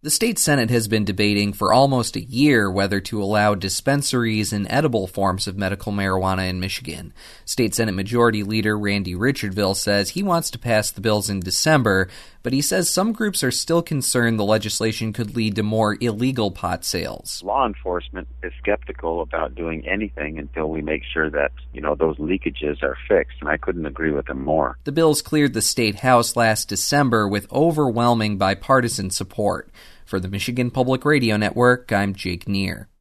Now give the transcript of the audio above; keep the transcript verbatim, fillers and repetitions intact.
The state Senate has been debating for almost a year whether to allow dispensaries and edible forms of medical marijuana in Michigan. State Senate Majority Leader Randy Richardville says he wants to pass the bills in December, but he says some groups are still concerned the legislation could lead to more illegal pot sales. Law enforcement is skeptical about doing anything until we make sure that, you know, those leakages are fixed, and I couldn't agree with them more. The bills cleared the state House last December with overwhelming bipartisan support. For the Michigan Public Radio Network, I'm Jake Neer.